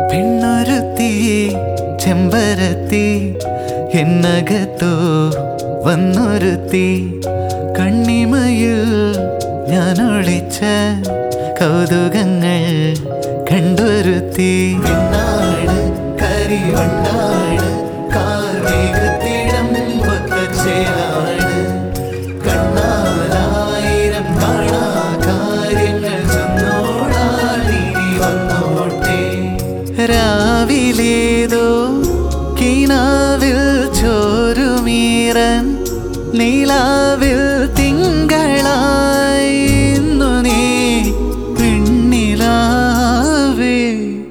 പെണ്ണൊരുത്തി ചെമ്പരത്തി എന്നകത്തോ വന്നൊരുത്തി കണ്ണിമയിൽ ഞാനൊളിച്ച കൗതുകങ്ങൾ കണ്ടൊരുത്തി എന്നാണ് കരിവണ്ണാണ് കാർമേഘത്തിടം ഒത്തച്ചേലാണ് കണ്ണാലായിരം കാണാ കാര്യങ്ങൾ ചെന്നോടാടി വന്നോട്ടെ രാവിലേതോ കിനാവിൽ ചോരുമീറൻ നീലാവിൽ തിങ്കളായി ഇന്നു നീ പെണ്ണിലാവേ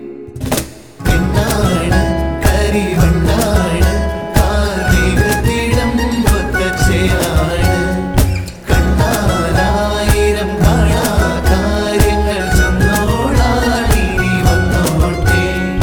പെണ്ണാണ് കരിവണ്ണാണ് കാർമേഘത്തിടം ഒത്തച്ചേലാണ് കണ്ണാലായിരം കാണാ കാര്യങ്ങൾ ചെന്നോടാടി വന്നോട്ടെ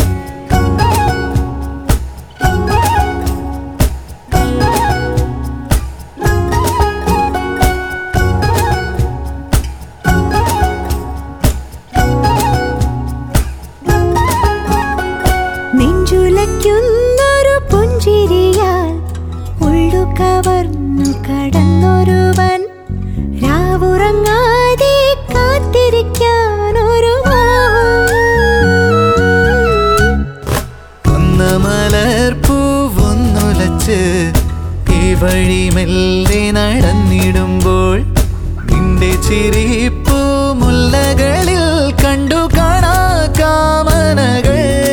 നെഞ്ചുലയ്ക്കുന്നൊരു പുഞ്ചിരിയാൽ ഉള്ളു കവർന്നു കടന്നൊരുവൻ രാവുറങ്ങാതെ കാത്തിരിക്കാനൊരു മലർപ്പൂവൊന്നുലച്ച് ഈ വഴി മെല്ലെ നടന്നിടുമ്പോൾ നിന്റെ ചിരിപ്പൂ മുല്ലകളിൽ കണ്ടു കാണാ കാമനകൾ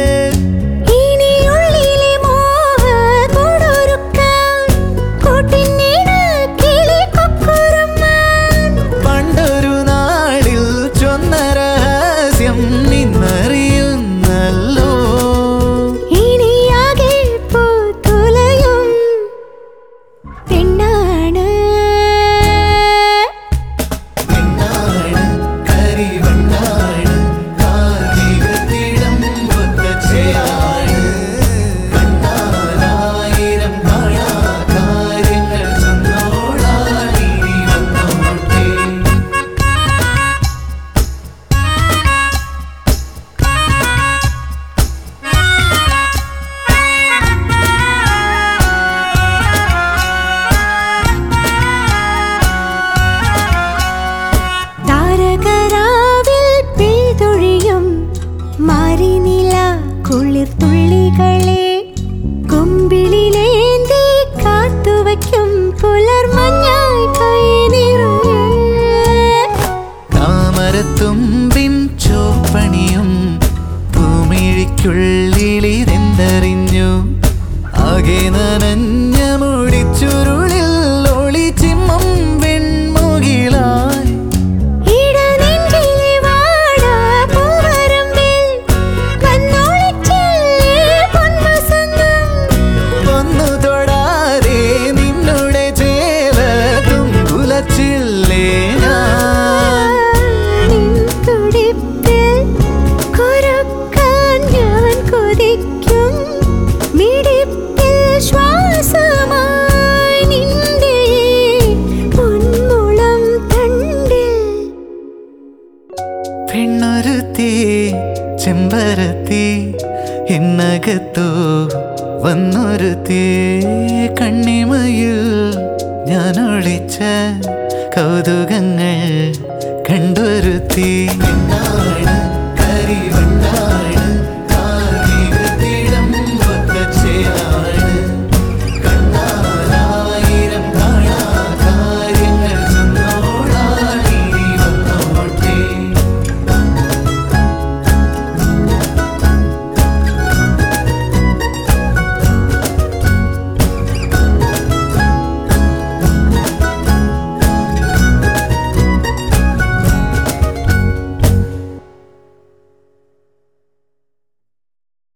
പണ്ടൊരു നാളിൽ ചൊന്ന രഹസ്യം നിന്നറിയുന്നല്ലോ ഇനിയാകെ പൂത്തുലയും പെണ്ണാണ് പെണ്ണാണ് കരിവണ്ണാണ് കാർമേഘത്തിടം ഒത്തച്ചേലാണ് കണ്ണാലായിരം കാണാ കാര്യങ്ങൾ ചെന്നോടാടി വന്നോട്ടെ താരകരാവിൽ പെയ്തൊഴിയും മാറിനില കുളിർത്തുള്ളികളെ കൊമ്പിളിലേന്തി കാത്തുവയ്ക്കും പുലർമഞ്ഞായി കൈ നിറയെ താമരത്തുമ്പിൻ ചോപ്പണിയും ഭൂമിഴിക്കുള്ളിലിതെന്തറിഞ്ഞു ആകെ നനഞ്ഞ മുടിച്ചുരുളിൽ ഒളിച്ചിമ്മം വെൺമുകിലായി ഇടനെഞ്ചിലെ വാടാപ്പൂവരമ്പിൽ വന്നൊളിച്ചില്ലേ പൊൻവസന്തം ഒന്നു തൊടാതെ നിന്നുടെ ചേലത്തും കുലച്ചില്ലേ ഞാൻ നിൻ തുടിപ്പിൽ കുറുക്കാൻ ഞാൻ കൊതിക്കും മിടിപ്പിൽ ശ്വാസമായി നിന്റെ പൊന്മുളം തണ്ടിൽ പെണ്ണൊരുത്തി ചെമ്പരത്തി എന്നകത്തോ വന്നൊരുത്തി കണ്ണിമയിൽ ഞാനൊളിച്ച കൗതുകങ്ങൾ കണ്ടൊരുത്തി